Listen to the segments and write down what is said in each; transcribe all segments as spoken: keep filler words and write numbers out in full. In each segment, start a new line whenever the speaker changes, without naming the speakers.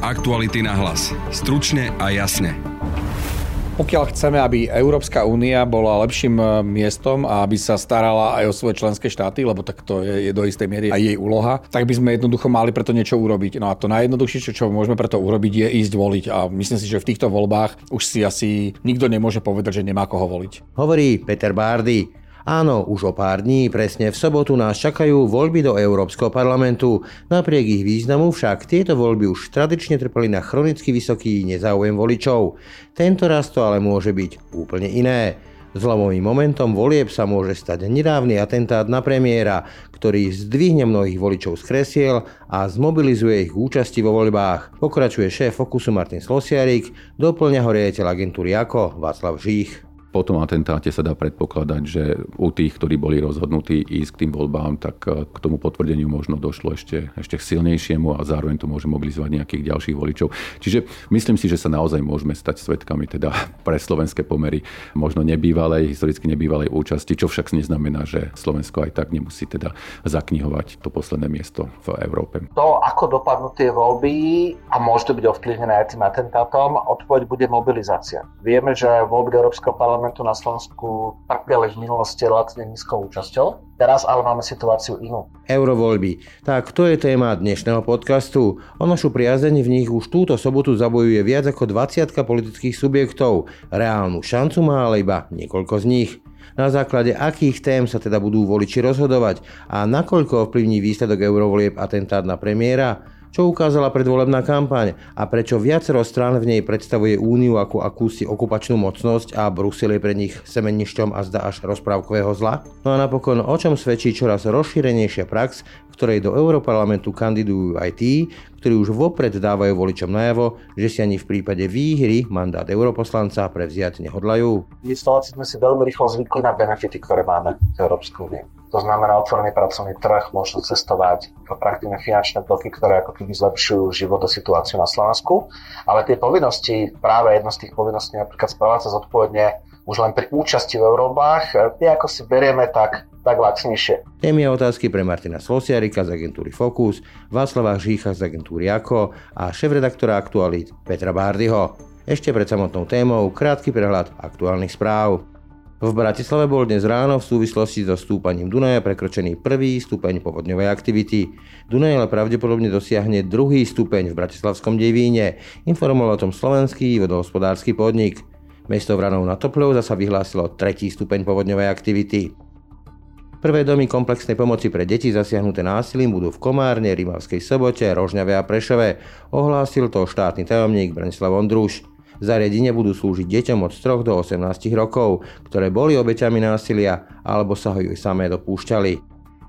Aktuality na hlas. Stručne a jasne.
Pokiaľ chceme, aby Európska únia bola lepším miestom a aby sa starala aj o svoje členské štáty, lebo tak to je, je do istej miery aj jej úloha, tak by sme jednoducho mali preto niečo urobiť. No a to najjednoduchšie, čo môžeme preto urobiť, je ísť voliť. A myslím si, že v týchto voľbách už si asi nikto nemôže povedať, že nemá koho voliť.
Hovorí Peter Bárdy. Áno, už o pár dní, presne v sobotu nás čakajú voľby do Európskeho parlamentu. Napriek ich významu však tieto voľby už tradične trpeli na chronicky vysoký nezáujem voličov. Tento raz to ale môže byť úplne iné. Zlomovým momentom volieb sa môže stať nedávny atentát na premiéra, ktorý zdvihne mnohých voličov z kresiel a zmobilizuje ich k účasti vo voľbách. Pokračuje šéf Fokusu Martin Slosiarik, doplňa ho riaditeľ agentúry AKO Václav Žích.
Po tom atentáte sa dá predpokladať, že u tých, ktorí boli rozhodnutí ísť k tým voľbám, tak k tomu potvrdeniu možno došlo ešte, ešte silnejšiemu a zároveň to môže mobilizovať nejakých ďalších voličov. Čiže myslím si, že sa naozaj môžeme stať svedkami teda pre slovenské pomery možno nebývalej, historicky nebývalej účasti, čo však neznamená, že Slovensko aj tak nemusí teda zaknihovať to posledné miesto v Európe.
To, ako dopadnú tie voľby a môže to byť ovplyvnené aj tým atentátom, odpoveď bude mobilizácia. Vieme, že voľby do Európskeho parlamentu na Slovensku trpeli v minulosti relatívne nízkou účasťou. Teraz ale máme situáciu inú.
Eurovoľby. Tak to je téma dnešného podcastu. O našu priazeň v nich už túto sobotu zabojuje viac ako dvadsiatka politických subjektov. Reálnu šancu má ale iba niekoľko z nich. Na základe akých tém sa teda budú voliči rozhodovať a nakoľko ovplyvní výsledok eurovolieb atentát na premiéra? Čo ukázala predvolebná kampaň a prečo viacero strán v nej predstavuje Úniu ako akúsi okupačnú mocnosť a Brusel je pre nich semenišťom a zdá až rozprávkového zla? No a napokon, o čom svedčí čoraz rozšírenejšia prax, v ktorej do Europarlamentu kandidujú aj tí, ktorí už vopred dávajú voličom najavo, že si ani v prípade výhry mandát europoslanca prevziať nehodlajú.
My Slováci sme si veľmi rýchlo zvykli na benefity, ktoré máme v Európskej únii. To znamená otvorený pracovný trh, možnosť cestovať, praktívne finančné toky, ktoré ako keby zlepšujú život a situáciu na Slovensku. Ale tie povinnosti, práve jedna z tých povinností, napríklad správať sa zodpovedne už len pri účasti v Európach, tie ako si berieme tak, tak lacnejšie.
Témy a otázky pre Martina Slosiarika z agentúry Fokus, Václava Žícha z agentúry AKO a šéfredaktora Aktualít Petra Bárdyho. Ešte pred samotnou témou krátky prehľad aktuálnych správ. V Bratislave bol dnes ráno v súvislosti so stúpaním Dunaja prekročený prvý stupeň povodňovej aktivity. Dunaj ale pravdepodobne dosiahne druhý stupeň v Bratislavskom Devíne, informoval o tom slovenský vodohospodársky podnik. Mesto Vranov nad Topľou zasa vyhlásilo tretí stupeň povodňovej aktivity. Prvé domy komplexnej pomoci pre deti zasiahnuté násilím budú v Komárne, Rimavskej Sobote, Rožňave a Prešove, ohlásil to štátny tajomník Branislav Ondruš. Zariadenia budú slúžiť deťom od troch do osemnásť rokov, ktoré boli obeťami násilia alebo sa ho ju samé dopúšťali.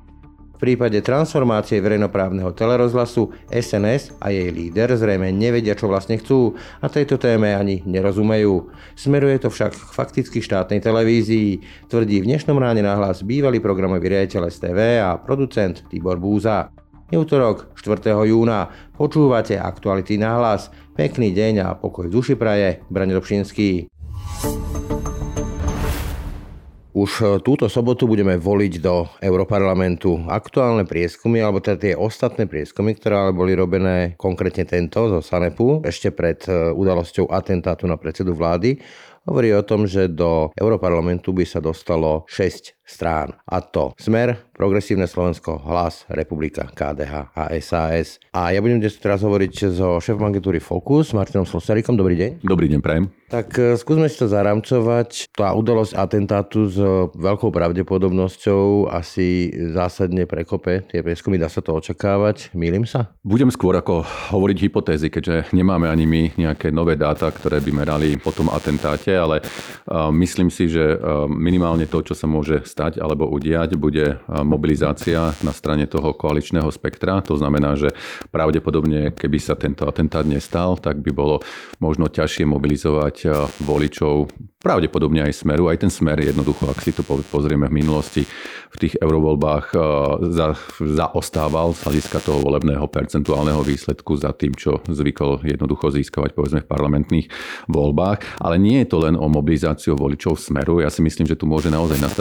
V prípade transformácie verejnoprávneho telerozhlasu es en es a jej líder zrejme nevedia, čo vlastne chcú a tejto téme ani nerozumejú. Smeruje to však k fakticky štátnej televízii, tvrdí v dnešnom Ráne na hlas bývalý programový riaditeľ es té vé a producent Tibor Búza. Je útorok štvrtého júna. Počúvate Aktuality na hlas. Pekný deň a pokoj v duši praje Braňo Dobšinský. Už túto sobotu budeme voliť do Europarlamentu. Aktuálne prieskumy, alebo teda tie ostatné prieskumy, ktoré ale boli robené, konkrétne tento zo Sanepu, ešte pred udalosťou atentátu na predsedu vlády, hovorí o tom, že do Europarlamentu by sa dostalo šesť strán. A to Smer, Progresívne Slovensko, Hlas, Republika, ká dé há a es a es. A ja budem dnes teraz hovoriť so šéfom agentúry Fokus, Martinom Slosiarikom. Dobrý deň.
Dobrý deň, prajem.
Tak skúsme si to zaramcovať. Tá udalosť atentátu s veľkou pravdepodobnosťou asi zásadne prekope tie prieskumy. Dá sa to očakávať? Mýlim sa?
Budem skôr ako hovoriť hypotézy, keďže nemáme ani my nejaké nové dáta, ktoré by merali po tom atentáte, ale uh, myslím si, že uh, minimálne to, čo sa môže stať alebo udiať, bude mobilizácia na strane toho koaličného spektra. To znamená, že pravdepodobne, keby sa tento atentát nestal, tak by bolo možno ťažšie mobilizovať voličov, pravdepodobne aj Smeru. Aj ten Smer jednoducho, ak si to pozrieme v minulosti, v tých eurovoľbách za, zaostával z hľadiska toho volebného percentuálneho výsledku za tým, čo zvykol jednoducho získavať povedzme v parlamentných voľbách. Ale nie je to len o mobilizáciu voličov Smeru. Ja si myslím, že tu môže naozaj nastať taký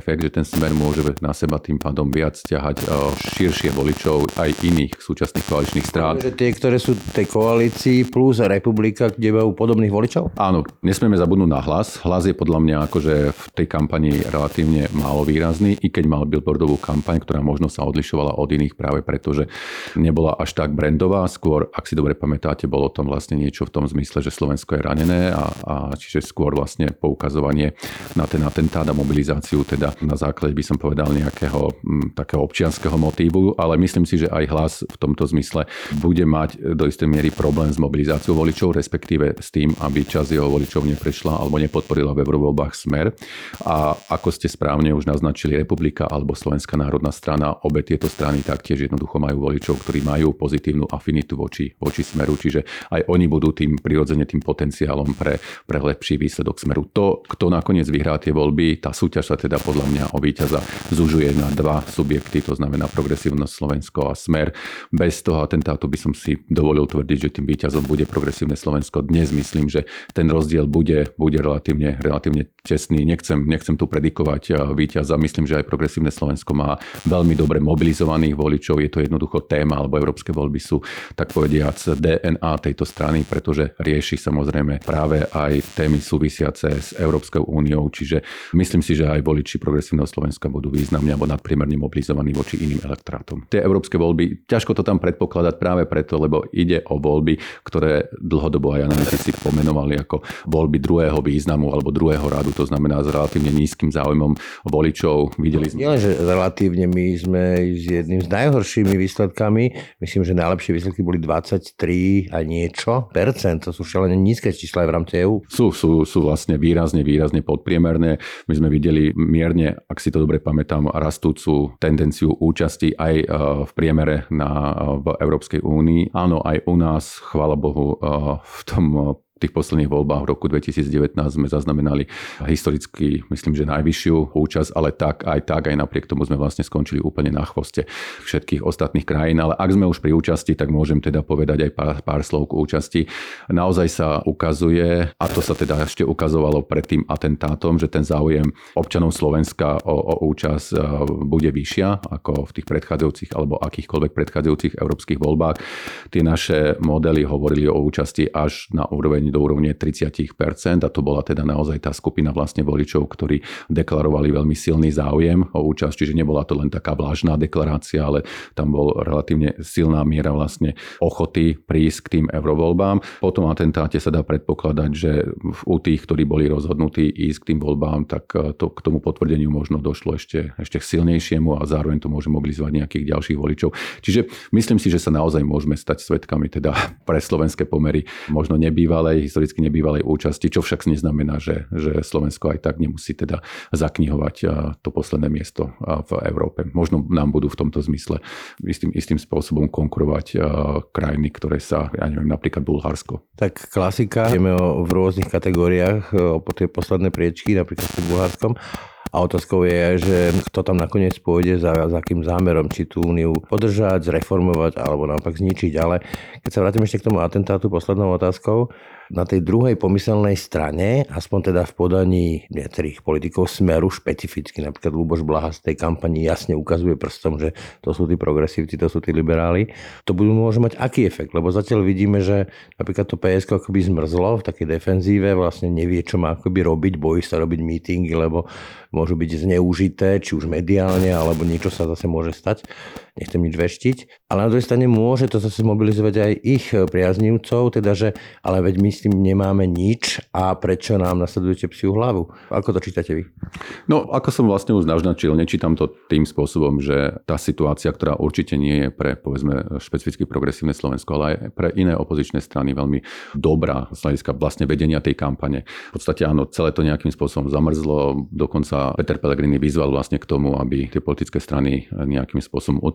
efekt, že ten Smer môže na seba tým pádom viac ťahať širšie voličov aj iných súčasných koaličných strán.
Že tie, ktoré sú tej koalícii plus Republika, kde majú podobných voličov?
Áno, nesmieme zabudnúť na hlas. Hlas je podľa mňa akože v tej kampani relatívne málo výrazný, i keď mal billboardovú kampaň, ktorá možno sa odlišovala od iných práve preto, že nebola až tak brandová. Skôr, ak si dobre pamätáte, bolo tam vlastne niečo v tom zmysle, že Slovensko je ranené a, a čiže skôr vlastne poukazovanie na ten atentát a mobilizáciu, teda na základe by som povedal nejakého m, takého občianskeho motívu, ale myslím si, že aj Hlas v tomto zmysle bude mať do istej miery problém s mobilizáciou voličov, respektíve s tým, aby časť jeho voličov neprešla alebo nepodporila v eurovoľbách Smer. A ako ste správne už naznačili, Republika alebo Slovenská národná strana, obe tieto strany taktiež jednoducho majú voličov, ktorí majú pozitívnu afinitu voči, voči Smeru, čiže aj oni budú tým prirodzene tým potenciálom pre, pre lepší výsledok Smeru. To, kto nakoniec vyhrá tie voľby, tá súťaž sa teda podľa mňa o víťaza zužuje na dva subjekty, to znamená Progresívnosť Slovensko a Smer. Bez toho atentátu by som si dovolil tvrdiť, že tým víťazom bude Progresívne Slovensko. Dnes myslím, že ten rozdiel bude, bude relatívne, relatívne tesný. Nechcem, nechcem tu predikovať víťaza. Myslím, že aj Progresívne Slovensko má veľmi dobre mobilizovaných voličov. Je to jednoducho téma, alebo európske voľby sú, tak povediac, dé en á tejto strany, pretože rieši samozrejme práve aj témy súvisiace s Európskou úniou. Čiže myslím si, že aj voliči Progresívneho Slovenska budú významne alebo nadpriemerne mobilizovaní voči iným elektrátom. Tie európske voľby, ťažko to tam predpokladať práve preto, lebo ide o voľby, ktoré dlhodobo aj analytici pomenovali ako voľby druhého významu alebo druhého radu, to znamená s relatívne nízkym záujmom voličov. Videli sme...
Nie, že relatívne my sme s jedným z najhoršími výsledkami. Myslím, že najlepšie výsledky boli dvadsaťtri a niečo percent. To sú šialené nízke čísla aj v rámci EÚ.
Sú, sú, sú vlastne výrazne, výrazne podpriemerné. My sme videli mierne, ak si to dobre pamätám, rastúcu tendenciu účasti aj v priemere na, v Európskej únii. Áno, aj u nás, chvála Bohu, v tom v tých posledných voľbách v roku dvetisícdevätnásť sme zaznamenali historicky, myslím, že najvyššiu účasť, ale tak aj tak, aj napriek tomu sme vlastne skončili úplne na chvoste všetkých ostatných krajín. Ale ak sme už pri účasti, tak môžem teda povedať aj pár, pár slov k účasti. Naozaj sa ukazuje, a to sa teda ešte ukazovalo pred tým atentátom, že ten záujem občanov Slovenska o, o účasť bude vyššia ako v tých predchádzajúcich alebo akýchkoľvek predchádzajúcich európskych voľbách. Tie naše modely hovorili o účasti až na úroveň do úrovne tridsať percent a to bola teda naozaj tá skupina vlastne voličov, ktorí deklarovali veľmi silný záujem o účasť, čiže nebola to len taká vlážna deklarácia, ale tam bol relatívne silná miera vlastne ochoty prísť k tým eurovoľbám. Po tom atentáte sa dá predpokladať, že u tých, ktorí boli rozhodnutí ísť k tým voľbám, tak to k tomu potvrdeniu možno došlo ešte, ešte k silnejšiemu a zároveň to môže mobilizovať nejakých ďalších voličov. Čiže myslím si, že sa naozaj môžeme stať svedkami teda pre slovenské pomery možno nebývalej historicky nebývalej účasti, čo však neznamená, že, že Slovensko aj tak nemusí teda zaknihovať to posledné miesto v Európe. Možno nám budú v tomto zmysle istým, istým spôsobom konkurovať krajiny, ktoré sa, ja neviem, napríklad Bulharsko.
Tak klasika, ideme v rôznych kategóriách po tie posledné priečky, napríklad s Bulharskom. A otázkou je, že kto tam nakoniec pôjde za, za akým zámerom, či tú úniu podržať, zreformovať alebo naopak zničiť. Ale keď sa vrátim ešte k tomu atentátu poslednou otázkou, na tej druhej pomyselnej strane, aspoň teda v podaní niektorých politikov Smeru špecificky, napríklad Ľuboš Blaha z tej kampani jasne ukazuje prstom, že to sú tí progresívci, to sú tí liberáli, to budú môže mať aký efekt? Lebo zatiaľ vidíme, že napríklad to pé es ká akoby zmrzlo v takej defenzíve, vlastne nevie, čo má akoby robiť, bojí sa robiť mítingy, lebo môžu byť zneužité, či už mediálne, alebo niečo sa zase môže stať. Nechcem nič veštiť. Ale na druhej strane môže to zase mobilizovať aj ich priaznivcov, teda že ale veď my s tým nemáme nič a prečo nám nasledujete psiu hlavu? Ako to čítate vy?
No, ako som vlastne už naznačil, nečítam to tým spôsobom, že tá situácia, ktorá určite nie je pre, povedzme, špecificky Progresívne Slovensko, ale aj pre iné opozičné strany veľmi dobrá z hľadiska vlastne vedenia tej kampane. V podstate áno, celé to nejakým spôsobom zamrzlo, dokonca Peter Pellegrini vyzval vlastne k tomu, aby tie politické strany nejakým spôsobom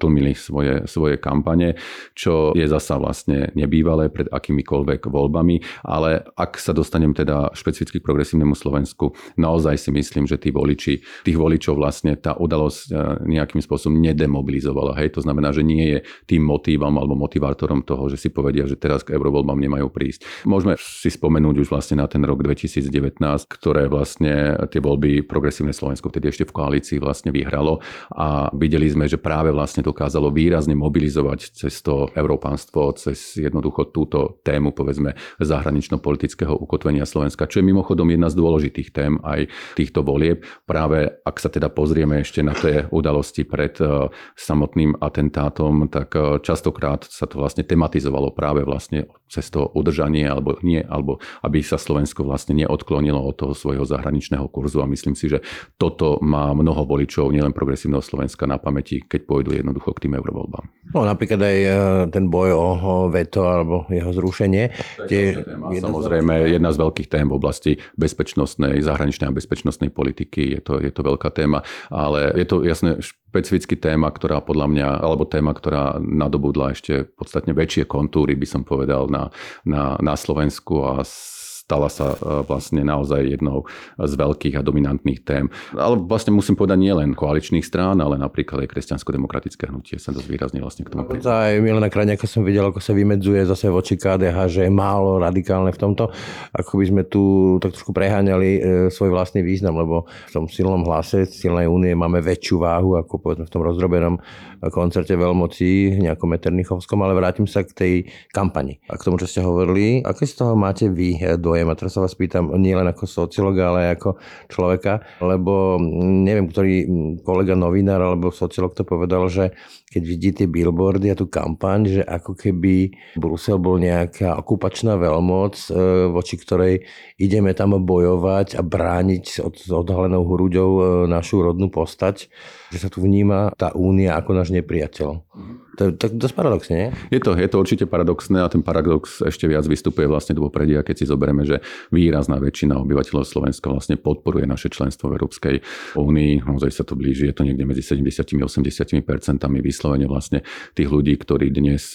pretlmili svoje, svoje kampane, čo je zasa vlastne nebývalé pred akýmikoľvek voľbami, ale ak sa dostanem teda špecificky k progresívnemu Slovensku, naozaj si myslím, že tí voliči, tých voličov vlastne tá udalosť nejakým spôsobom nedemobilizovala. Hej? To znamená, že nie je tým motívom alebo motivátorom toho, že si povedia, že teraz k eurovoľbám nemajú prísť. Môžeme si spomenúť už vlastne na ten rok dvetisícdevätnásť, ktoré vlastne tie voľby progresívne Slovensko vtedy ešte v koalícii vlastne vyhralo a videli sme, že práve vlastne dokázalo výrazne mobilizovať cez to európánstvo, cez jednoducho túto tému, povedzme, zahranično-politického ukotvenia Slovenska, čo je mimochodom jedna z dôležitých tém aj týchto volieb. Práve ak sa teda pozrieme ešte na tie udalosti pred samotným atentátom, tak častokrát sa to vlastne tematizovalo práve vlastne cez to udržanie alebo nie, alebo aby sa Slovensko vlastne neodklonilo od toho svojho zahraničného kurzu a myslím si, že toto má mnoho voličov, nielen progresívneho Slovenska na pamäti, keď pôjdu jednoducho k tým eurovoľbám.
No napríklad aj ten boj o veto alebo jeho zrušenie. Tie...
Samozrejme, jedna z veľkých tém v oblasti bezpečnostnej, zahraničnej a bezpečnostnej politiky, je to, je to veľká téma, ale je to jasne špecificky téma, ktorá podľa mňa, alebo téma, ktorá nadobudla ešte podstatne väčšie kontúry, by som povedal, na, na, na Slovensku a stala sa vlastne naozaj jednou z veľkých a dominantných tém. Ale vlastne musím povedať nie len koaličných strán, ale napríklad aj kresťansko-demokratické hnutie sa dosť výrazne vlastne k tomu pridá.
Aj Milena Krajniaka som videl, ako sa vymedzuje zase voči ká dé há, že je málo radikálne v tomto. Ako by sme tu tak trošku preháňali svoj vlastný význam, lebo v tom silnom hlase silnej únie máme väčšiu váhu ako povedzme v tom rozdrobenom koncerte veľmocí nejakom Metternichovskom, ale vrátim sa k tej kampani. A k tomu, čo ste hovorili, aké z toho máte vy dojem? A teraz sa vás pýtam nie len ako sociológa, ale aj ako človeka, lebo neviem, ktorý kolega novinár alebo sociológ to povedal, že keď vidí tie billboardy a tú kampaň, že ako keby Brusel bol nejaká okupačná veľmoc, voči ktorej ideme tam bojovať a brániť od odhalenou hruďou našu rodnú postať, že sa tu vníma tá únia ako náš nepriateľ. To je tak dosť paradoxne, nie?
Je to, je to určite paradoxné a ten paradox ešte viac vystupuje vlastne do popredia, keď si zoberieme, že výrazná väčšina obyvateľov Slovenska vlastne podporuje naše členstvo v Európskej únii. Naozaj sa to blíži, je to niekde medzi sedemdesiat až osemdesiat percentami vyslovene vlastne tých ľudí, ktorí dnes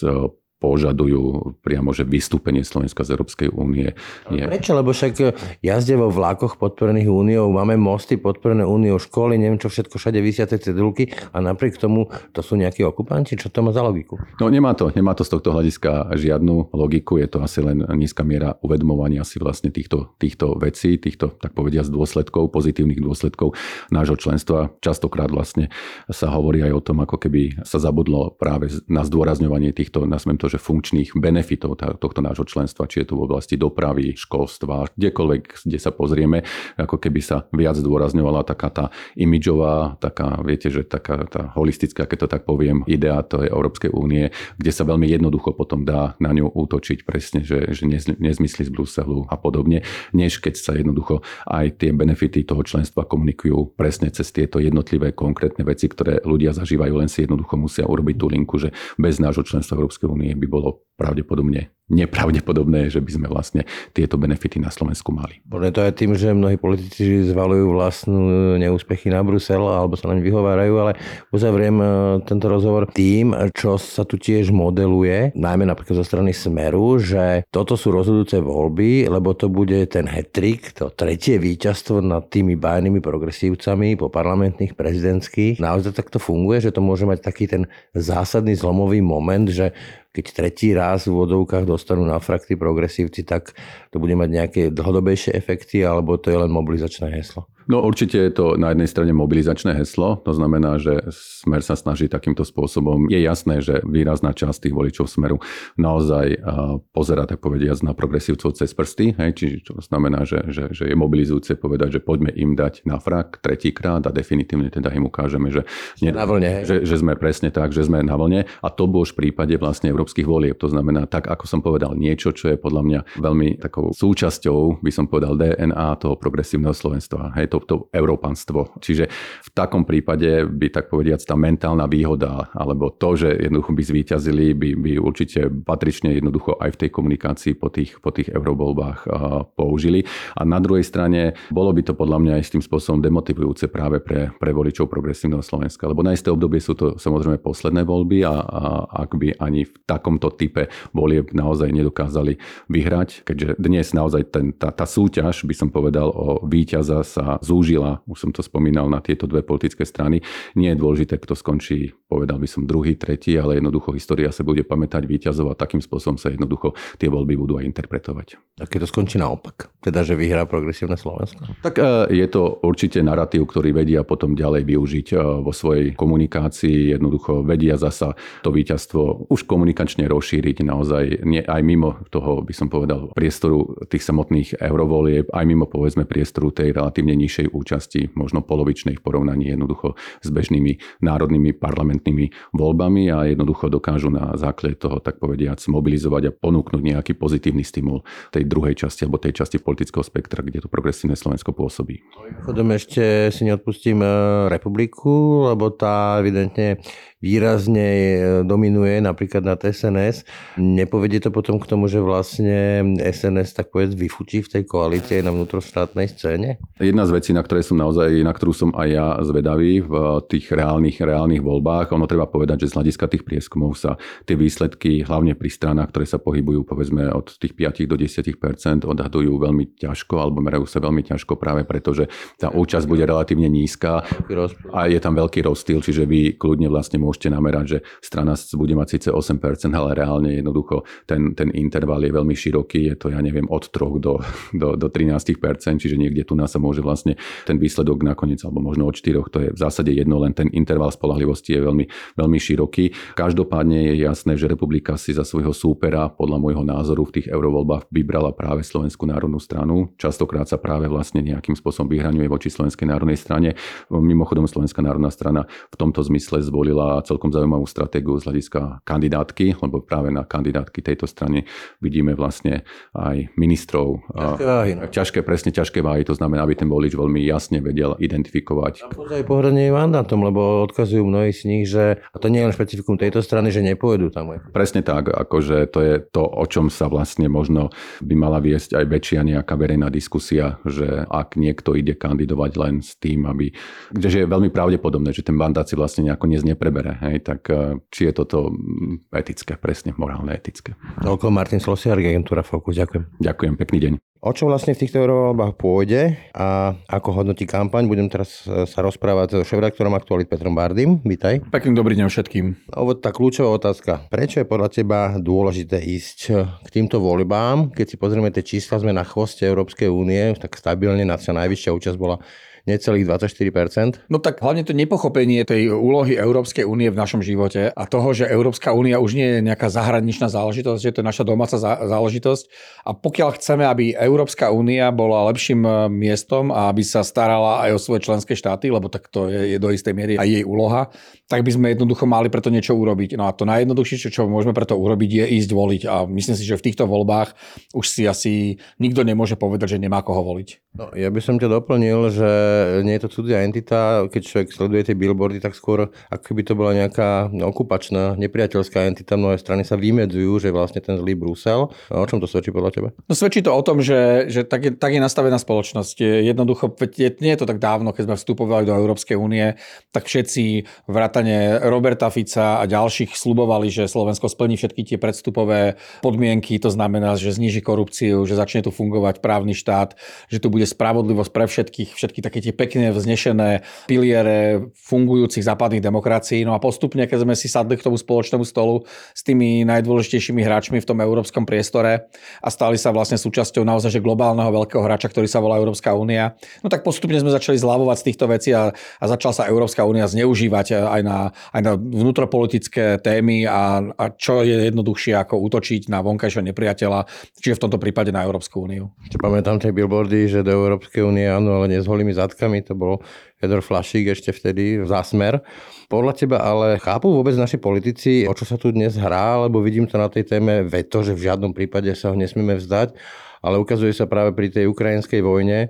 požadujú priamo, že vystúpenie Slovenska z Európskej únie. Je...
Prečo? Lebo však jazde vo vlákoch podporených úniou, máme mosty podporené úniou, školy, neviem čo všetko, všade vysia tie cedulky a napriek tomu to sú nejakí okupanti. Čo to má za logiku?
No nemá to, nemá to z tohto hľadiska žiadnu logiku, je to asi len nízka miera uvedomovania si vlastne týchto, týchto vecí, týchto, tak povediať, dôsledkov, pozitívnych dôsledkov nášho členstva. Častokrát vlastne sa hovorí aj o tom, ako keby sa zabudlo práve na zdôrazňovanie týchto, nazvem to, že funkčných benefitov tohto nášho členstva, či je to v oblasti dopravy, školstva, kdekoľvek, kde sa pozrieme, ako keby sa viac zdôrazňovala taká tá imidžová, taká, viete, že taká tá holistická, keď to tak poviem, idea tej Európskej únie, kde sa veľmi jednoducho potom dá na ňu útočiť presne, že, že nezmysly z Bruselu a podobne, než keď sa jednoducho aj tie benefity toho členstva komunikujú presne cez tieto jednotlivé konkrétne veci, ktoré ľudia zažívajú, len si jednoducho musia urobiť tú linku, že bez nášho členstva Európskej únie by bolo pravdepodobne nepravdepodobné, že by sme vlastne tieto benefity na Slovensku mali.
Bude to aj tým, že mnohí politici zvalujú vlastnú neúspechy na Brusel alebo sa naň vyhovárajú, ale uzavriem tento rozhovor tým, čo sa tu tiež modeluje, najmä napríklad zo strany Smeru, že toto sú rozhodujúce voľby, lebo to bude ten hat-trick, to tretie víťazstvo nad tými bajnými progresívcami po parlamentných, prezidentských. Naozaj takto funguje, že to môže mať taký ten zásadný zlomový moment, že keď tretí raz v vodovkách dostanú na frak tí progresívci, tak to bude mať nejaké dlhodobejšie efekty, alebo to je len mobilizačné heslo?
No určite je to na jednej strane mobilizačné heslo, to znamená, že Smer sa snaží takýmto spôsobom. Je jasné, že výrazná časť tých voličov Smeru naozaj pozerá, tak povediac, na progresívcov cez prsty, hej, čiže to znamená, že, že, že je mobilizujúce povedať, že poďme im dať na frak tretíkrát a definitívne teda im ukážeme, že, nie,
na vlne,
že, že sme presne tak, že sme na vlne a to bolo v prípade vlastne európskych volieb. To znamená, tak ako som povedal, niečo, čo je podľa mňa veľmi takou súčasťou, by som povedal, dé en á toho progresívneho Slovenstva. Hej, to, to európanstvo. Čiže v takom prípade by tak povediac tá mentálna výhoda alebo to, že jednoducho by zvíťazili, by, by určite patrične jednoducho aj v tej komunikácii po tých, po tých eurovoľbách použili. A na druhej strane bolo by to podľa mňa aj s tým spôsobom demotivujúce práve pre, pre voličov Progresívneho Slovenska. Lebo na isté obdobie sú to samozrejme posledné voľby a, a ak by ani v takomto type volieb naozaj nedokázali vyhrať, keďže dnes naozaj ten, tá, tá súťaž, by som povedal, o víťaza sa zúžila, už som to spomínal, na tieto dve politické strany. Nie je dôležité, kto skončí, povedal by som druhý, tretí, ale jednoducho história sa bude pamätať víťazov a takým spôsobom sa jednoducho tie voľby budú aj interpretovať.
A keď to skončí naopak, teda že vyhrá Progresívne Slovensko?
Tak je to určite narratív, ktorý vedia potom ďalej využiť vo svojej komunikácii. Jednoducho vedia zasa to víťazstvo už komunikačne rozšíriť naozaj nie, aj mimo toho, by som povedal, priestoru tých samotných eurovolieb, aj mimo povedzme priestoru tej relatívne nižšej účasti, možno polovičnej v porovnaní jednoducho s bežnými národnými parlamentnými voľbami a jednoducho dokážu na základe toho, tak povediac, mobilizovať a ponúknuť nejaký pozitívny stimul tej druhej časti alebo tej časti politického spektra, kde to Progresívne Slovensko pôsobí.
Chodom ešte si neodpustím Republiku, lebo tá evidentne výrazne dominuje napríklad nad es en es. Nepovedie to potom k tomu, že vlastne es en es tak povedz vyfutí v tej koalícii na vnútroštátnej scéne?
Jedna z vecí, na ktoré som naozaj, na ktorú som aj ja zvedavý v tých reálnych, reálnych voľbách, ono treba povedať, že z hľadiska tých prieskumov sa tie výsledky, hlavne pri stranách, ktoré sa pohybujú povedzme od tých päť do desať percent, odhadujú veľmi ťažko alebo merajú sa veľmi ťažko práve preto, že tá účasť bude relatívne nízka a je tam veľký rozptyl, čiže vy kľudne vlastne môžete namerať, že strana bude mať síce osem percent, ale reálne jednoducho ten, ten interval je veľmi široký, je to ja neviem od troch do, do, do trinásť percent, čiže niekde tu nás sa môže vlastne ten výsledok nakoniec, alebo možno od štyroch, to je v zásade jedno, len ten interval spoľahlivosti je veľmi, veľmi široký. Každopádne je jasné, že Republika si za svojho súpera podľa môjho názoru v tých eurovoľbách vybrala práve Slovenskú národnú stranu. Častokrát sa práve vlastne nejakým spôsobom vyhraňuje voči Slovenskej národnej strane. Mimochodom Slovenská národná strana v tomto zmysle zvolila celkom zaujímavú stratégiu z hľadiska kandidátky, lebo práve na kandidátky tejto strany vidíme vlastne aj ministrov.
Ťažké váhy. No.
Ťažké, presne ťažké váhy, to znamená, aby ten volič veľmi jasne vedel identifikovať.
A aj pohrdanie mandátom, lebo odkazujú mnohí z nich, že, a to nie je len špecifikum tejto strany, že nepôjdu tam.
Presne tak, akože to je to, o čom sa vlastne možno by mala viesť aj väčšia nejaká verejná diskusia, že ak niekto ide kandidovať len s tým, aby, že je veľmi pravdepodobné, že ten mandát si vlastne nejako dnes neprebere, hej, tak či je toto etické, presne morálne etické.
Toľko Martin Slosiarik, agentúra Focus, ďakujem.
Ďakujem, pekný deň.
O čo vlastne v týchto eurovoľbách pôjde a ako hodnotí kampaň? Budem teraz sa rozprávať so šéfredaktorom Aktualít Petrom Bardym. Vítaj.
Pekný dobrý deň všetkým.
Tá kľúčová otázka. Prečo je podľa teba dôležité ísť k týmto voľbám? Keď si pozrieme tie čísla, sme na chvoste Európskej únie, tak stabilne naša najvyššia účasť bola necelých dvadsaťštyri percent.
No tak hlavne to nepochopenie tej úlohy Európskej únie v našom živote a toho, že Európska únia už nie je nejaká zahraničná záležitosť, že to je naša domáca záležitosť. A pokiaľ chceme, aby Európska únia bola lepším miestom a aby sa starala aj o svoje členské štáty, lebo tak to je, je do istej miery aj jej úloha, tak by sme jednoducho mali preto niečo urobiť. No a to najjednoduchšie, čo môžeme preto urobiť, je ísť voliť. A myslím si, že v týchto voľbách už si asi nikto nemôže povedať, že nemá koho voliť.
No, ja by som ťa doplnil, že nie je to cudzia entita, keď človek sleduje tie billboardy, tak skôr ako keby to bola nejaká okupačná, nepriateľská entita. Mnohé strany sa vymedzujú, že vlastne ten zlý Brusel. A o čom to svedčí podľa teba?
No svedčí to o tom, že, že tak, je, tak je nastavená spoločnosť. Jednoducho, je, nie je to tak dávno, keď sme vstupovali do Európskej únie, tak všetci vrátane Roberta Fica a ďalších sľubovali, že Slovensko splní všetky tie predstupové podmienky, to znamená, že zníži korupciu, že začne tu fungovať právny štát, že tu bude spravodlivosť pre všetkých, všetky také tie pekné vznešené piliere fungujúcich západných demokracií. No a postupne, keď sme si sadli k tomu spoločnému stolu s tými najdôležitejšími hráčmi v tom európskom priestore a stali sa vlastne súčasťou naozaj že globálneho veľkého hráča, ktorý sa volá Európska únia, no tak postupne sme začali zľavovať z týchto vecí a, a začala sa Európska únia zneužívať aj na, aj na vnútropolitické témy a, a čo je jednoduchšie ako útočiť na vonkajšieho nepriateľa, čiže v tomto prípade na Európsku úniu.
Čo pamätám tie billboardy, že do Európskej únie áno, ale nie s holými zadkami, to bol Fedor Flašík ešte vtedy za Smer. Podľa teba ale chápu vôbec naši politici, o čo sa tu dnes hrá, lebo vidím to na tej téme veto, že v žiadnom prípade sa ho nesmieme vzdať, ale ukazuje sa práve pri tej ukrajinskej vojne,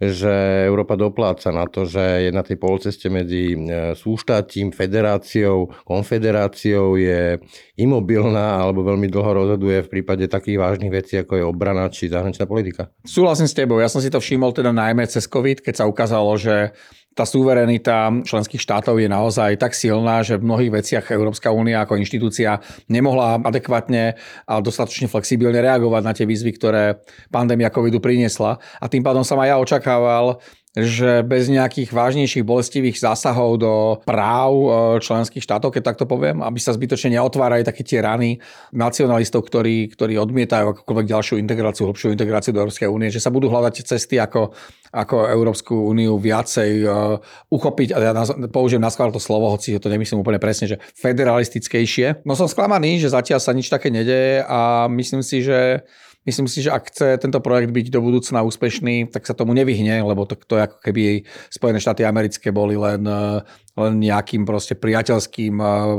že Európa dopláca na to, že je na tej polceste medzi súštátím, federáciou, konfederáciou, je imobilná alebo veľmi dlho rozhoduje v prípade takých vážnych vecí, ako je obrana či zahraničná politika.
Súhlasím s tebou, ja som si to všimol teda najmä cez COVID, keď sa ukázalo, že tá suverenita členských štátov je naozaj tak silná, že v mnohých veciach Európska únia ako inštitúcia nemohla adekvátne a dostatočne flexibilne reagovať na tie výzvy, ktoré pandémia covidu priniesla. A tým pádom som aj ja očakával, že bez nejakých vážnejších bolestivých zásahov do práv členských štátov, keď takto poviem, aby sa zbytočne neotvárali také tie rany nacionalistov, ktorí, ktorí odmietajú akúkoľvek ďalšiu integráciu, hlbšiu integráciu do Európskej únie, že sa budú hľadať cesty, ako, ako Európsku úniu viacej uh, uchopiť, a ja použijem naskôr to slovo, hoci to nemyslím úplne presne, že federalistickejšie. No som sklamaný, že zatiaľ sa nič také nedeje a myslím si, že Myslím si, že ak chce tento projekt byť do budúcna úspešný, tak sa tomu nevyhne, lebo to, to ako keby Spojené štáty americké boli len, len nejakým proste priateľským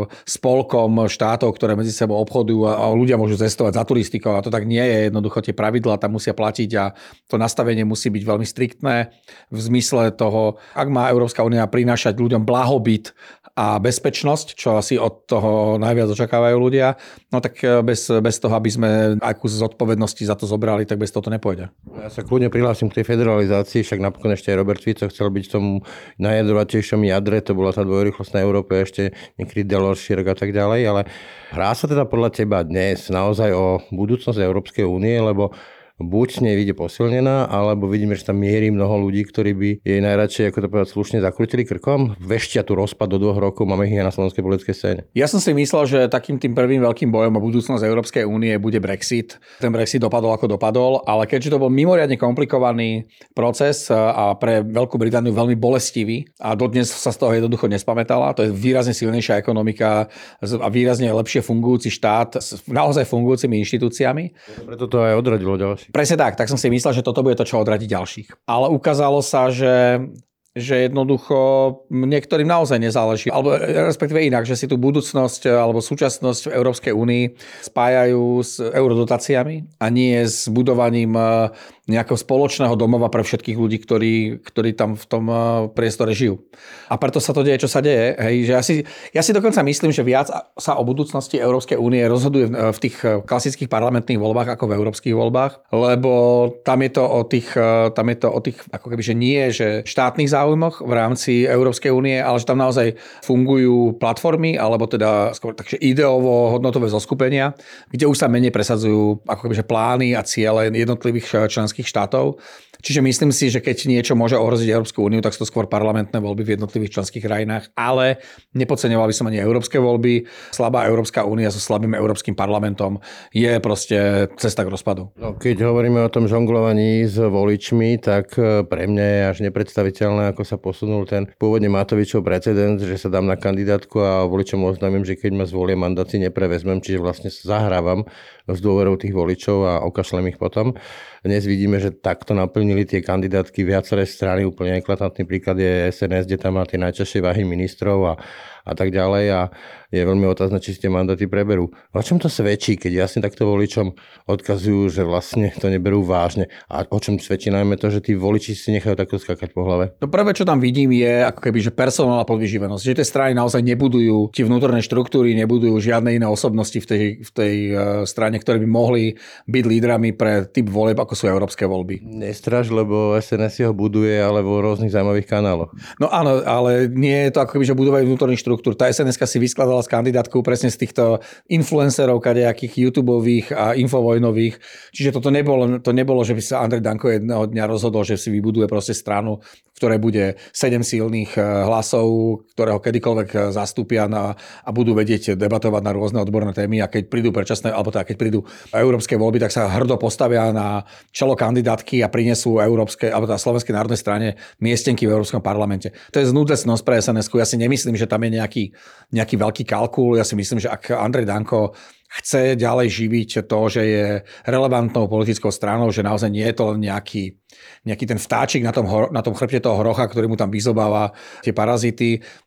spolkom štátov, ktoré medzi sebou obchodujú a, a ľudia môžu cestovať za turistikou. A to tak nie je. Jednoducho tie pravidlá tam musia platiť a to nastavenie musí byť veľmi striktné v zmysle toho, ak má Európska únia prinášať ľuďom blahobyt a bezpečnosť, čo asi od toho najviac očakávajú ľudia, no tak bez, bez toho, aby sme akú zodpovednosti za to zobrali, tak bez toho to nepôjde.
Ja sa kľudne prihlásim k tej federalizácii, však napokon ešte aj Robert Fico chcel byť v tom najjadrovatejšom jadre, to bola tá dvojrýchlostná Európe, ešte niekedy Delors, Chirac a tak ďalej, ale hrá sa teda podľa teba dnes naozaj o budúcnosť Európskej únie, lebo buď nej vyjde posilnená, alebo vidíme, že tam mierí mnoho ľudí, ktorí by jej najradšej, ako to povedať slušne, zakrutili krkom. Veštia tu rozpad do dvoch rokov, máme ich aj na slovenskej politickej scéne.
Ja som si myslel, že takým tým prvým veľkým bojom o budúcnosť Európskej únie bude Brexit. Ten Brexit dopadol ako dopadol, ale keďže to bol mimoriadne komplikovaný proces a pre Veľkú Britániu veľmi bolestivý a dodnes sa z toho jednoducho nespamätala, to je výrazne silnejšia ekonomika a výrazne lepšie fungujúci štát s naozaj fungujúcimi inštitúciami.
Preto to aj odradilo ďalšie.
Presne tak, tak som si myslel, že toto bude to, čo odradí ďalších. Ale ukázalo sa, že že jednoducho niektorým naozaj nezáleží, alebo respektíve inak, že si tú budúcnosť alebo súčasnosť v Európskej únii spájajú s eurodotáciami a nie s budovaním nejakého spoločného domova pre všetkých ľudí, ktorí, ktorí tam v tom priestore žijú. A preto sa to deje, čo sa deje. Hej, že ja, si, ja si dokonca myslím, že viac sa o budúcnosti Európskej únie rozhoduje v tých klasických parlamentných voľbách ako v európskych voľbách, lebo tam je to o tých, tam je to o tých ako keby, že nie, že štátnych záujmoch v rámci Európskej únie, ale že tam naozaj fungujú platformy, alebo teda skôr takže ideovo-hodnotové zoskupenia, kde už sa menej presadzujú ako keby, že plány a ciele jednotlivých členských štátov. Čiže myslím si, že keď niečo môže ohroziť Európsku úniu, tak sú to skôr parlamentné voľby v jednotlivých členských krajinách, ale nepodceňoval by som ani európske voľby. Slabá Európska únia so slabým Európskym parlamentom je proste cesta k rozpadu.
No, keď hovoríme o tom žonglovaní s voličmi, tak pre mňa je až nepredstaviteľné, ako sa posunul ten pôvodne Matovičov precedens, že sa dám na kandidátku a voličom oznámim, že keď ma zvolia, mandát si neprevezmem, čiže vlastne zahrávam s dôverou tých voličov a okašlem ich potom. Dnes vidíme, že takto naplnili tie kandidátky viaceré strany. Úplne eklatantný príklad je es en es, kde tam má tie najčastšie váhy ministrov a, a tak ďalej a je veľmi otázne, či si tie mandáty preberú. O čom to svedčí, keď jasne takto voličom odkazujú, že vlastne to neberú vážne? A o čom svedčí najmä to, že tí voliči si nechajú takto skakať po hlave?
To prvé, čo tam vidím, je ako keby, že personálna podvyživenosť. Že tie strany naozaj nebudujú tie vnútorné štruktúry, nebudujú žiadne iné osobnosti v tej, v tej strane, ktoré by mohli byť lídrami pre typ volieb, ako sú európske voľby.
Nestraž, lebo es en es ho buduje, ale vo rôznych zaujímavých kanáloch.
No áno, ale nie je to ako keby, že budovajú vnútorných štruktúr. Tá es en eska si vyskladala s kandidátkou presne z týchto influencerov, kadejakých YouTubeových a infovojnových. Čiže toto nebolo, to nebolo, že by sa Andrej Danko jedného dňa rozhodol, že si vybuduje proste stranu, v ktorej bude sedem silných hlasov, ktoré ho kedykoľvek zastúpia na, a budú vedieť debatovať na rôzne odborné témy a keď prídu predčasné, alebo teda keď prídu európske voľby, tak sa hrdo postavia na čelo kandidátky a prinesú európske, alebo teda Slovenskej národnej strane miestenky v Európskom parlamente. To je znúdecnosť pre es en esku. Ja si nemyslím, že tam je nejaký, nejaký veľký kalkul. Ja si myslím, že ak Andrej Danko chce ďalej živiť to, že je relevantnou politickou stranou, že naozaj nie je to len nejaký, nejaký ten vtáčik na tom, na tom chrbte toho hrocha, ktorý mu tam vyzobáva tie parazity,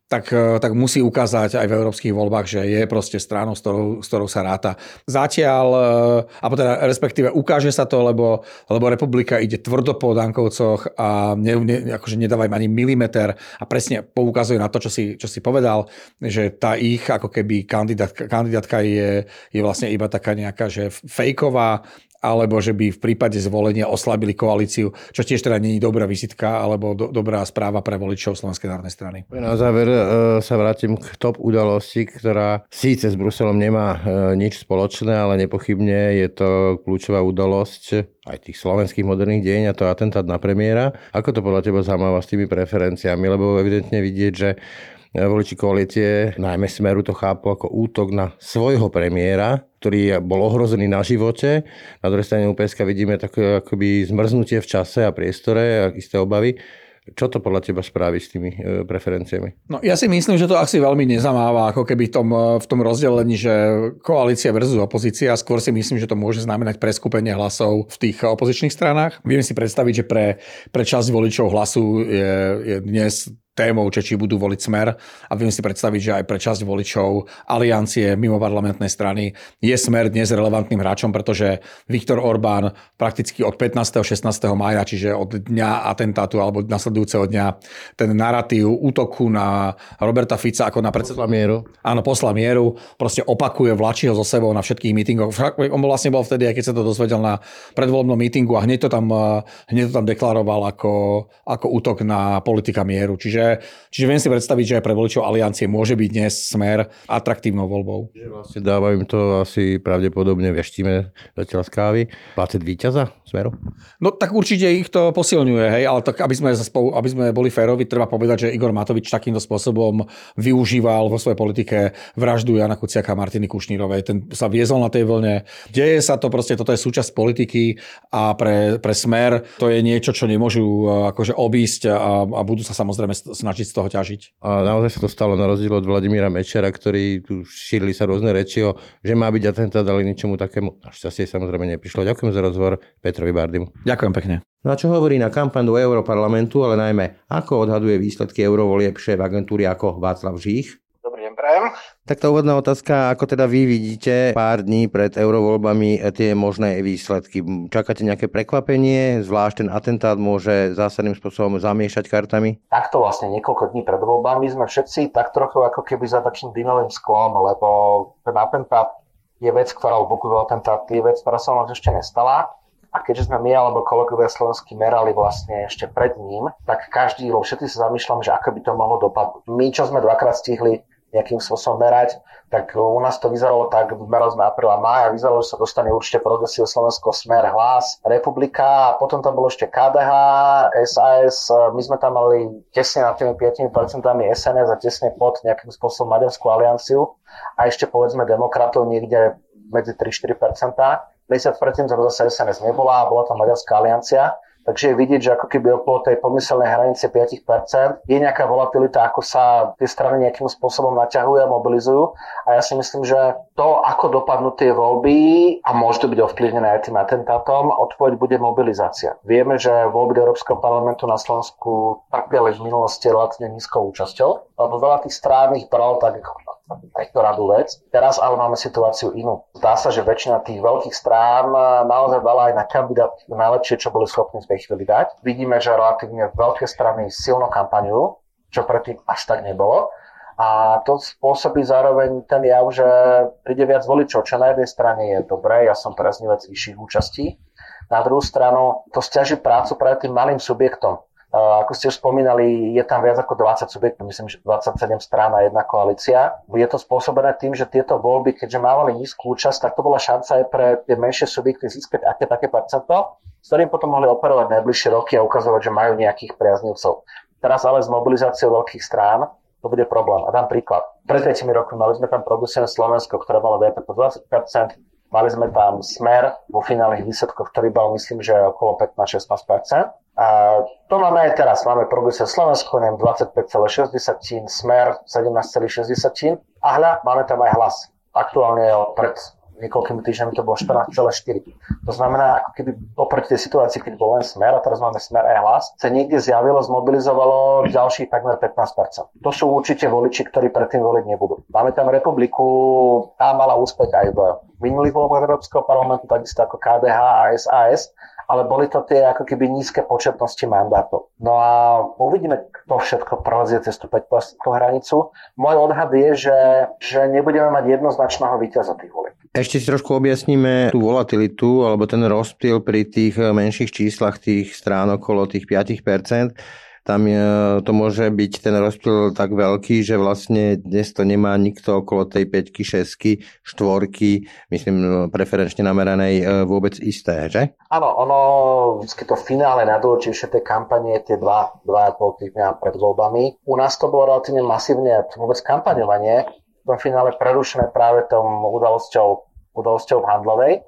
tak, tak musí ukázať aj v európskych voľbách, že je proste stranou, s ktorou, s ktorou sa ráta. Zatiaľ, alebo teda respektíve ukáže sa to, lebo, lebo Republika ide tvrdo po Dankovcoch a ne, ne, akože nedávajú ani milimeter a presne poukazuje na to, čo si, čo si povedal, že tá ich ako keby kandidátka, kandidátka je, je vlastne iba taká nejaká, že fejková, alebo že by v prípade zvolenia oslabili koalíciu, čo tiež teda nie je dobrá vizitka alebo do, dobrá správa pre voličov Slovenskej národnej strany.
Na záver e, sa vrátim k top udalosti, ktorá síce s Bruselom nemá e, nič spoločné, ale nepochybne je to kľúčová udalosť aj tých slovenských moderných deň, a to atentát na premiéra. Ako to podľa teba zaujímavé s tými preferenciami? Lebo evidentne vidieť, že voliči koalície, najmä Smeru, to chápu ako útok na svojho premiéra, ktorý bol ohrozený na živote. Na druhej strane ú pé eska vidíme také akoby zmrznutie v čase a priestore a isté obavy. Čo to podľa teba spraví s tými preferenciami?
No ja si myslím, že to asi veľmi nezamáva ako keby tom, v tom rozdelení, že koalícia versus opozícia. Skôr si myslím, že to môže znamenať preskupenie hlasov v tých opozičných stranách. Viem si predstaviť, že pre, pre časť voličov Hlasu je, je dnes témou, či, či budú voliť Smer, a viem si predstaviť, že aj pre časť voličov Aliancie mimo parlamentnej strany je Smer dnes relevantným hráčom, pretože Viktor Orbán prakticky od pätnásteho šestnásteho mája, čiže od dňa atentátu alebo nasledujúceho dňa, ten narratív útoku na Roberta Fica ako na predsedu.
Posla mieru.
Áno, posla mieru, proste opakuje, vlačí ho so sebou na všetkých mítingoch. On vlastne bol vtedy, keď sa to dozvedel na predvoľbnom mítingu, a hneď to tam, hneď to tam deklaroval ako, ako útok na politika mieru. Čiže Čiže viem si predstaviť, že aj pre voličov Aliancie môže byť dnes Smer atraktívnou voľbou.
Vlastne dávajú im to asi pravdepodobne, veštíme zatiaľ z kávy, placet víťaza Smeru?
No tak určite ich to posilňuje, hej, ale tak aby sme, aby sme boli férovi, treba povedať, že Igor Matovič takýmto spôsobom využíval vo svojej politike vraždu Jana Kuciaka a Martiny Kušnírovej. Ten sa viezol na tej vlne. Deje sa to, proste toto je súčasť politiky, a pre, pre Smer to je niečo, čo nemôžu akože obísť, a, a budú sa samozrejme snažiť z toho ťažiť. A
naozaj sa to stalo, na rozdiel od Vladimíra Mečera, ktorý tu šírili sa rôzne reči o, že má byť atentát, ale ničomu takému našťastie samozrejme neprišlo. Ďakujem za rozhovor Petrovi Bardymu.
Ďakujem pekne.
No a čo hovorí na kampaň do Europarlamentu, ale najmä ako odhaduje výsledky eurovolieb šéf agentúry ako Václav Žích?
Dobrý deň, prajem.
Tak tá úvodná otázka, ako teda vy vidíte pár dní pred eurovoľbami tie možné výsledky? Čakáte nejaké prekvapenie? Zvlášť ten atentát môže zásadným spôsobom zamiešať kartami?
Takto vlastne niekoľko dní pred voľbami sme všetci tak trochu ako keby za takým dymovým sklom, lebo ten atentát je vec, ktorá, alebo atentát je vec, ktorá sa nám ešte nestala. A keďže sme my alebo kolegovia slovenskí merali vlastne ešte pred ním, tak každý, lebo všetci sa zamýšľam, že ako by to mohlo dopadnúť. My, čo sme dvakrát stihli nejakým spôsobom merať, tak u nás to vyzeralo tak, merali sme apríl a máj, a vyzeralo, že sa dostane určite Progresív Slovensko, Smer, Hlas, Republika, a potom tam bolo ešte ká dé há, es a es, my sme tam mali tesne nad tými päť percent es en es a tesne pod nejakým spôsobom Maďarskú alianciu a ešte povedzme demokratov niekde medzi tri až štyri percentá. Mesiac predtým to zase es en es nebola a bola tam Maďarská aliancia. Takže je vidieť, že ako keby okolo tej pomyselnej hranice päť percent je nejaká volatilita, ako sa tie strany nejakým spôsobom naťahujú a mobilizujú. A ja si myslím, že to, ako dopadnú tie voľby, a môže to byť ovplyvnené aj tým atentátom, odpoveď bude mobilizácia. Vieme, že voľby do Európskeho parlamentu na Slovensku trpeli v minulosti relatívne nízkou účasťou, lebo veľa tých strán ich bral tak takto radú vec. Teraz ale máme situáciu inú. Zdá sa, že väčšina tých veľkých strán naozaj dala aj na kandidát najlepšie, čo boli schopní v tej chvíli dať. Vidíme, že relatívne veľké strany silno kampaňujú, čo predtým až tak nebolo. A to spôsobí zároveň ten jav, že príde viac voličov, čo na jednej strane je dobré, ja som priaznivec vyšších účastí. Na druhú stranu to sťaží prácu pre tým malým subjektom. Ako ste už spomínali, je tam viac ako dvadsať subjektov, myslím, že dvadsaťsedem strán a jedna koalícia. Je to spôsobené tým, že tieto voľby, keďže mávali nízku účasť, tak to bola šanca aj pre tie menšie subjekty získať aké také percento, s ktorým potom mohli operovať najbližšie roky a ukazovať, že majú nejakých priaznivcov. Teraz ale s mobilizáciou veľkých strán to bude problém. A dám príklad. Pred piatimi rokmi mali sme tam Progresívne Slovensko, ktoré malo dé pé po dvadsať percent. Mali sme tam Smer vo finálnych výsledkoch, ktorý bol, myslím, že okolo pätnásť až šestnásť percent. A to máme aj teraz. Máme Progresívne Slovensko, neviem, dvadsaťpäť celá šesť, Smer sedemnásť celá šesť a hľa, máme tam aj Hlas. Aktuálne pred niekoľkými týždňami to bolo štrnásť celá štyri. To znamená, ako keby oproti tej situácii, keď bol len Smer, a teraz máme Smer a Hlas, sa niekde zjavilo, zmobilizovalo ďalších takmer pätnásť percent. To sú určite voliči, ktorí predtým voliť nebudú. Máme tam Republiku, tá mala úspech aj v minulých voľbách Európskeho parlamentu, takisto ako ká dé há a es a es, ale boli to tie ako keby nízke početnosti mandátov. No a uvidíme, kto všetko prelezie cez tú päť percentnú hranicu. Môj odhad je, že, že nebudeme mať jednoznačného víťaza tých volieb.
Ešte si trošku objasníme tú volatilitu alebo ten rozptyl pri tých menších číslach tých strán okolo tých päť percent. Tam to môže byť ten rozptyl tak veľký, že vlastne dnes to nemá nikto okolo tej päťky, šesťky, štvorky, myslím preferenčne nameranej, vôbec isté, že?
Áno, ono, vždy to finále najdôležitejšie tej kampane je tie dva, dva a pol týždňa pred voľbami. U nás to bolo relatívne masívne vôbec kampaňovanie, v tom finále prerušené práve tom udalosťou, udalosťou handlovej.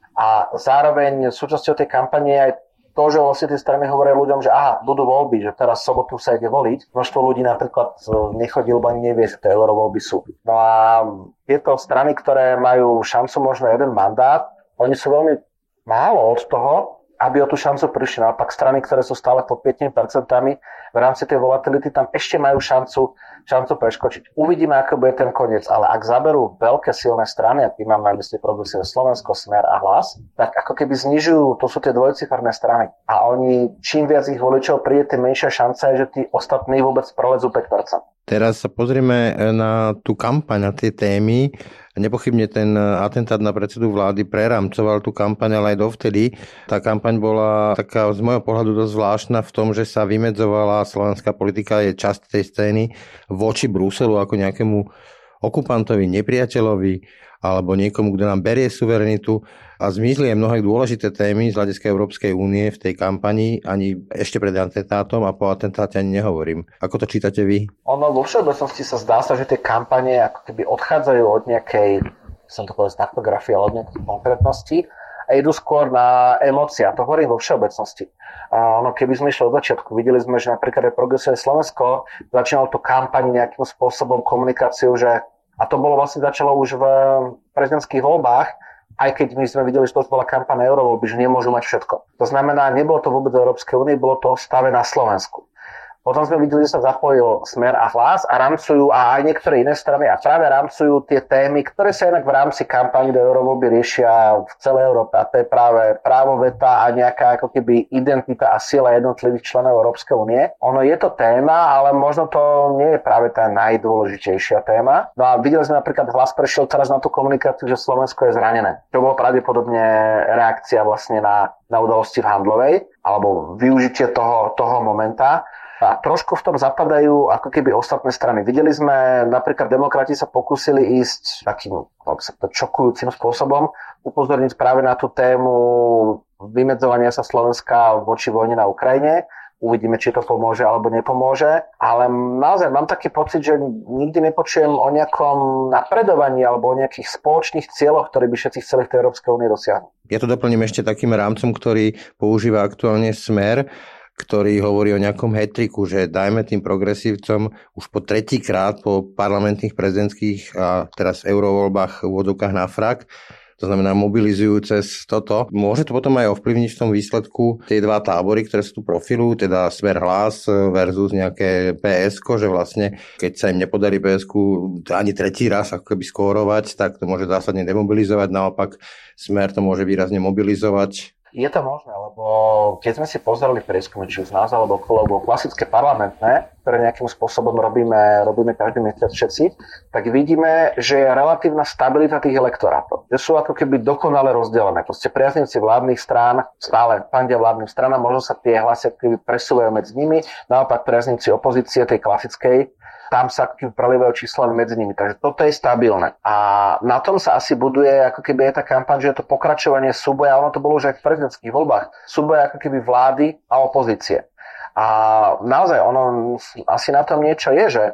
A zároveň súčasťou tej kampane je aj to, že vlastne tie strany hovoria ľuďom, že aha, budú voľby, že teraz sobotu sa ide voliť. Množstvo ľudí napríklad nechodí, lebo ani nevie, že tie eurovoľby sú. No a tieto strany, ktoré majú šancu možno jeden mandát, oni sú veľmi málo od toho, aby o tú šancu prišli. Naopak strany, ktoré sú stále pod päť percent v rámci tej volatility, tam ešte majú šancu, šancu preskočiť. Uvidíme, ako bude ten koniec, ale ak zaberú veľké silné strany, a tým mám na mysli Progresívne Slovensko, Smer a Hlas, tak ako keby znižujú, to sú tie dvojciferné strany. A oni, čím viac ich voličov príde, tým menšia šanca je, že tí ostatní vôbec prelezú päť percent.
Teraz sa pozrieme na tú kampaň, na tie témy. Nepochybne ten atentát na predsedu vlády preramcoval tú kampaň, ale aj dovtedy. Tá kampaň bola taká z môjho pohľadu dosť zvláštna v tom, že sa vymedzovala slovenská politika, je časť tej scény voči Bruselu ako nejakému okupantovi, nepriateľovi alebo niekomu, kto nám berie suverenitu, a zmizli aj mnohé dôležité témy z hľadiska Európskej únie v tej kampani, ani ešte pred atentátom, a po atentáte ani nehovorím. Ako to čítate vy?
Ono vo všeobecnosti sa zdá sa, že tie kampane ako keby odchádzajú od nejakej, som to povedal, taktografie, ale od nejakej konkrétnosti a idú skôr na emócie. A to hovorím vo všeobecnosti. A ono, keby sme išli od začiatku, videli sme, že napríklad Progresívne Slovensko začínalo tú kampaň nejakým spôsobom komunikáciu, že, a to bolo vlastne začalo už v prezidentských voľbách, aj keď my sme videli, že to bola kampaň eurovoľby, že nemôžu mať všetko. To znamená, nebolo to vôbec v Európskej únii, bolo to stave na Slovensku. Potom sme videli, že sa zapojil Smer a Hlas a rámcujú, a aj niektoré iné strany, a práve rámcujú tie témy, ktoré sa inak v rámci kampani do eurovoľby riešia v celej Európe. A to je práve právo veta a nejaká ako keby identita a sila jednotlivých členov Európskej únie. Ono je to téma, ale možno to nie je práve tá najdôležitejšia téma. No a videli sme napríklad, Hlas prešiel teraz na tú komunikáciu, že Slovensko je zranené. To bolo pravdepodobne reakcia vlastne na, na udalosti v Handlovej, alebo využitie toho, toho momenta. A trošku v tom zapadajú ako keby ostatné strany. Videli sme, napríklad demokrati sa pokúsili ísť takým šokujúcim spôsobom, upozorniť práve na tú tému vymedzovania sa Slovenska voči vojne na Ukrajine. Uvidíme, či to pomôže alebo nepomôže. Ale naozaj mám taký pocit, že nikdy nepočujem o nejakom napredovaní alebo o nejakých spoločných cieľoch, ktoré by všetci chceli v tej Európskej únii dosiahnuť.
Ja to doplním ešte takým rámcom, ktorý používa aktuálne Smer, ktorý hovorí o nejakom hat-tricku, že dajme tým progresívcom už po tretíkrát po parlamentných, prezidentských a teraz eurovoľbách v úvodzovkách na frak, to znamená mobilizujú cez toto. Môže to potom aj ovplyvniť v tom výsledku tie dva tábory, ktoré sú tu profilujú, teda Smer Hlas versus nejaké pé esko, že vlastne keď sa im nepodarí pé esku ani tretí raz ako keby skórovať, tak to môže zásadne demobilizovať, naopak Smer to môže výrazne mobilizovať.
Je to možné, lebo keď sme si pozerali prieskumy, či už z nás alebo okolo, alebo klasické parlamentné, ktoré nejakým spôsobom robíme, robíme každý mesiac všetci, tak vidíme, že je relatívna stabilita tých elektorátov. Že sú ako keby dokonale rozdelené. Proste priaznivci vládnych strán stále fandia vládnym stranám, možno sa tie hlasy keby presúvajú medzi nimi, naopak priaznivci opozície, tej klasickej, tam sa prelievajú čísla medzi nimi. Takže toto je stabilné. A na tom sa asi buduje ako keby aj tá kampaň, že je to pokračovanie súboja, ono to bolo už aj v prezidentských voľbách, súboja ako keby vlády a opozície. A naozaj ono asi na tom niečo je, že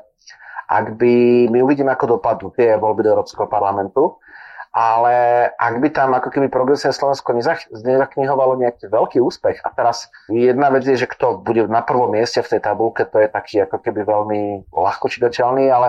ak by, my uvidíme, ako dopadnú tie voľby do Európskeho parlamentu, ale ak by tam ako keby Progresívne Slovensko nezaknihovalo nejaký veľký úspech, a teraz jedna vec je, že kto bude na prvom mieste v tej tabuľke, to je taký ako keby veľmi ľahko čitateľný, ale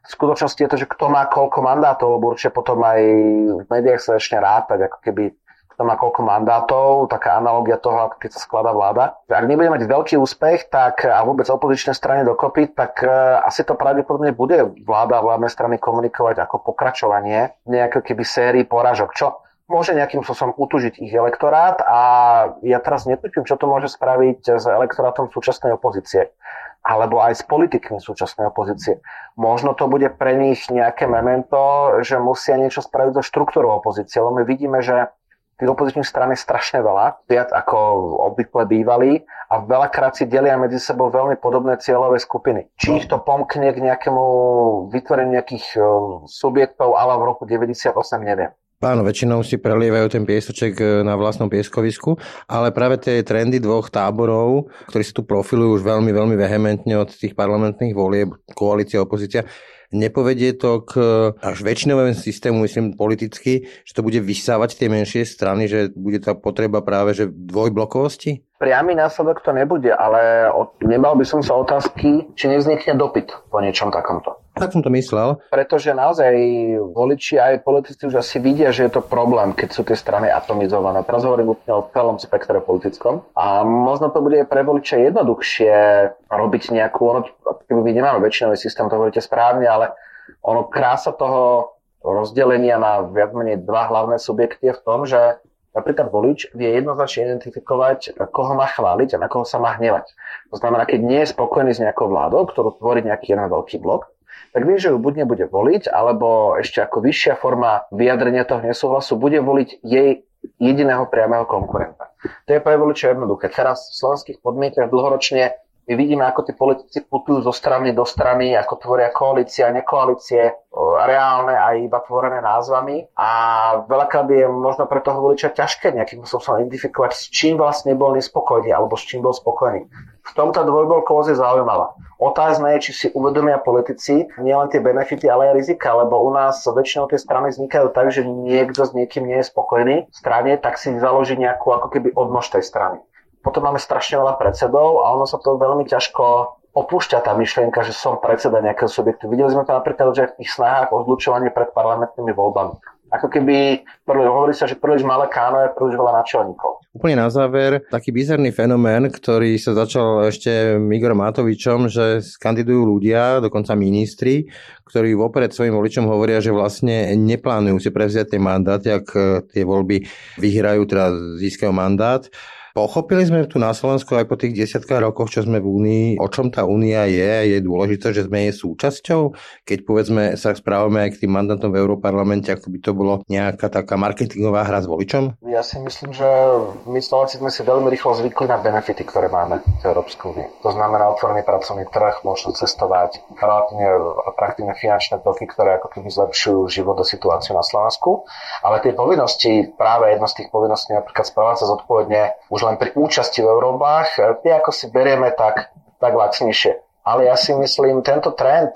V skutočnosti je to, že kto má koľko mandátov, lebo určite potom aj v médiách sa začne rátať, ako keby kto má koľko mandátov, taká analogia toho, ako keď sa skladá vláda. Ak nebude mať veľký úspech, tak a vôbec opozičné strany dokopy, tak uh, asi to pravdepodobne bude vláda a vládne strany komunikovať ako pokračovanie nejakej keby sérii porážok, čo môže nejakým spôsobom utužiť ich elektorát a ja teraz netuším, čo to môže spraviť s elektorátom súčasnej opozície alebo aj s politikmi súčasnej opozície. Možno to bude pre nich nejaké memento, že musia niečo spraviť so štruktúrou opozície, lebo my vidíme, že tých opozičných strán je strašne veľa, viac ako obvykle bývali a veľakrát si delia medzi sebou veľmi podobné cieľové skupiny. Či ich to pomkne k nejakému vytvoreniu nejakých subjektov ale v roku deväťdesiatosem, neviem.
Áno, väčšinou si prelievajú ten piesoček na vlastnom pieskovisku, ale práve tie trendy dvoch táborov, ktorí sa tu profilujú už veľmi, veľmi vehementne od tých parlamentných volieb, koalícia, opozícia, nepovedie to k až väčšinovému systému, myslím politicky, že to bude vysávať tie menšie strany, že bude tá potreba práve že dvojblokovosti?
Priamy následok to nebude, ale nebal by som sa otázky, či nevznikne dopyt po niečom takomto.
Tak som to myslel.
Pretože naozaj voliči aj politici už asi vidia, že je to problém, keď sú tie strany atomizované. Teraz hovorím úplne o celom spektre politickom. A možno to bude pre voliča jednoduchšie robiť nejakú, ono, keby my nemáme väčšinový systém, to hovoríte správne, ale ono krása toho rozdelenia na viac menej dva hlavné subjekty je v tom, že napríklad volič vie jednoznačne identifikovať, koho má chváliť a na koho sa má hnevať. To znamená, keď nie je spokojný s nejakou vládou, ktorú tvorí nejaký jeden veľký blok, tak vie, že ju buď nebude voliť, alebo ešte ako vyššia forma vyjadrenia toho nesúhlasu bude voliť jej jediného priameho konkurenta. To je pre voliča jednoduché. Teraz v slovenských podmienkach dlhoročne my vidíme, ako tí politici putujú zo strany do strany, ako tvoria koalície a nekoalície, reálne a iba tvorené názvami. A veľakrát je možno pre toho voliča ťažké nejakým spôsobom identifikovať, s čím vlastne bol nespokojný alebo s čím bol spokojný. V tomto dvojbolkovosť je zaujímavá. Otázne je, či si uvedomia politici nielen tie benefity, ale aj rizika, lebo u nás väčšinou tie strany vznikajú tak, že niekto s niekým nie je spokojný v strane, tak si založí nejakú ako keby odnož tej strany. Potom máme strašne veľa predsedov a ono sa to veľmi ťažko opúšťa tá myšlienka, že som predseda nejakého subjektu. Videli sme to napríklad že v tých snahách o zlučovanie pred parlamentnými voľbami. Ako keby, hovorí sa, že príliš malé káno je príliš veľa náčelníkov.
Úplne na záver, taký bizarný fenomén, ktorý sa začal ešte Igorom Matovičom, že kandidujú ľudia, dokonca ministri, ktorí vopred svojim voličom hovoria, že vlastne neplánujú si prevziať tie mandáty, ak tie voľby vyhrajú, teda získajú mandát. Pochopili sme tu na Slovensku aj po tých desiatkách rokoch, čo sme v Únii, o čom tá Únia je, je dôležité, že sme jej súčasťou, keď povedzme sa správame aj k tým mandátom v Európarlamente, ako by to bolo nejaká taká marketingová hra s voličom? Ja
si myslím, že my Slováci sme si veľmi rýchlo zvykli na benefity, ktoré máme v Európskej únii. To znamená otvorený pracovný trh, možnosť cestovať, relatívne atraktívne finančné toky, ktoré ako keby zlepšujú život a situáciu na Slovensku. Ale tie povinnosti, práve jedna z tých povinností, napríklad správať sa zodpovedne už len pri účasti v Európach, tie ako si berieme tak, tak lacnejšie. Ale ja si myslím, tento trend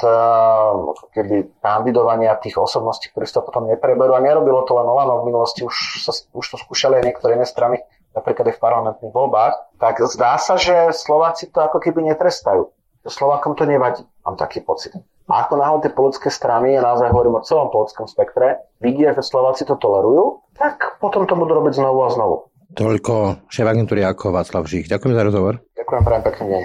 keby kandidovania tých osobností, ktorí sa potom nepreberú, a nerobilo to len Olano v minulosti, už, sa, už to skúšali aj niektoré iné strany, napríklad aj v parlamentných voľbách, tak zdá sa, že Slováci to ako keby netrestajú. Slovákom to nevadí, mám taký pocit. A ako náhodou tie politické strany, ja naozaj hovorím o celom politickom spektre, vidia, že Slováci to tolerujú, tak potom to budú robiť znovu a znovu.
Toľko šéf agentúry ako Václav Žích. Ďakujem za rozhovor.
Ďakujem, prajem pekný deň.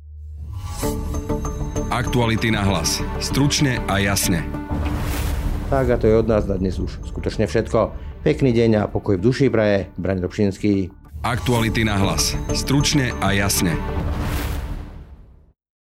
Aktuality na hlas. Stručne a jasne.
Tak a to je od nás na dnes už skutočne všetko. Pekný deň a pokoj v duši praje Braň Dobšinský.
Aktuality na hlas. Stručne a jasne.